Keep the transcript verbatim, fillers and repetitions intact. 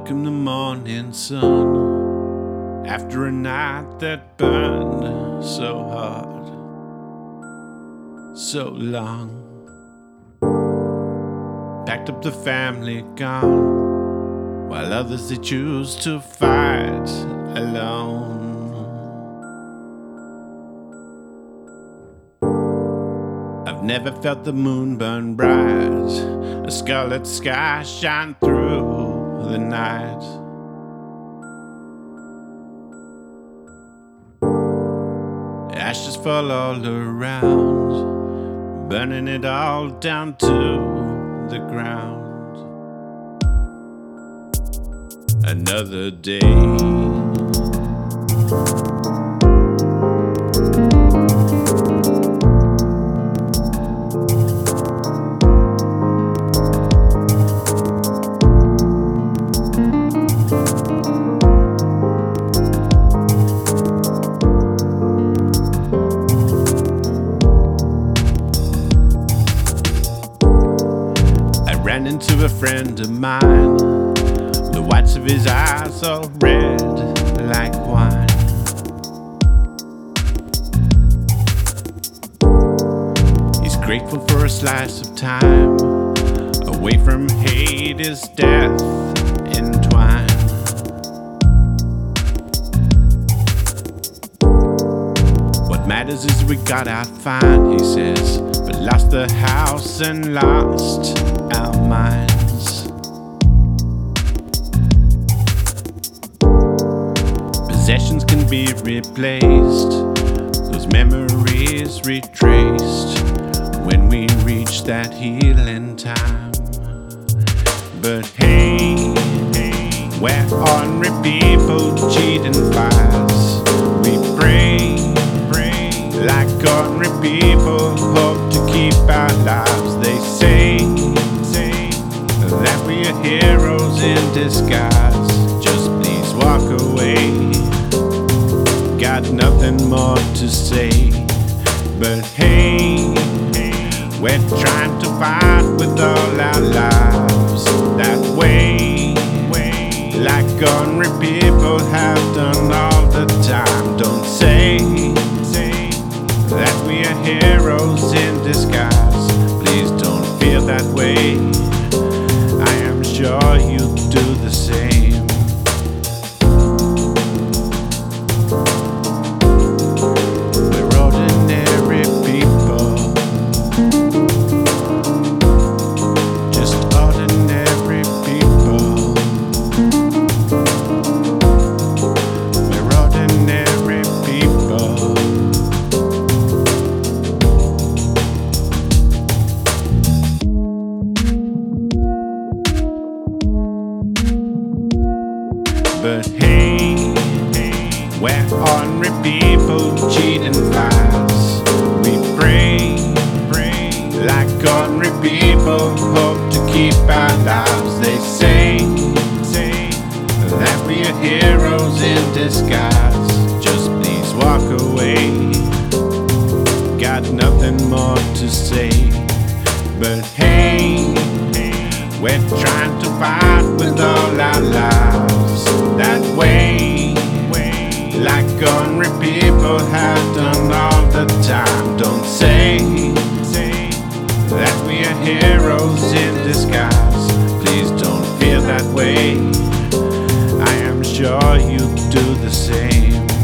Welcome the morning sun after a night that burned so hard, so long. Packed up the family, gone, while others they choose to fight alone. I've never felt the moon burn bright, a scarlet sky shine through the night. Ashes fall all around, burning it all down to the ground. Another day. Ran into a friend of mine, the whites of his eyes all red like wine. He's grateful for a slice of time, away from hate is death entwined. What matters is we got our fine, he says, but lost the house and lost our minds. Possessions can be replaced, those memories retraced when we reach that healing time. But hey, where ordinary people cheat and fight, we pray, pray like ordinary people hope to keep our lives. They say that we are heroes in disguise. Just please walk away. Got nothing more to say. But hey, we're trying to fight with all our lives that way, like ordinary people have done all the time. Don't say that we are heroes in disguise. Please don't feel that way. I am sure you do the same. We're ordinary people, just ordinary people. We're ordinary people. But hey, where ordinary people cheat and lies, we pray, pray like ordinary people hope to keep our lives. They say, say that we are heroes in disguise. Just please walk away. Got nothing more to say. But hey, we're trying to fight with all our lives that way, like ordinary people have done all the time. Don't say that we are heroes in disguise. Please don't feel that way. I am sure you do the same.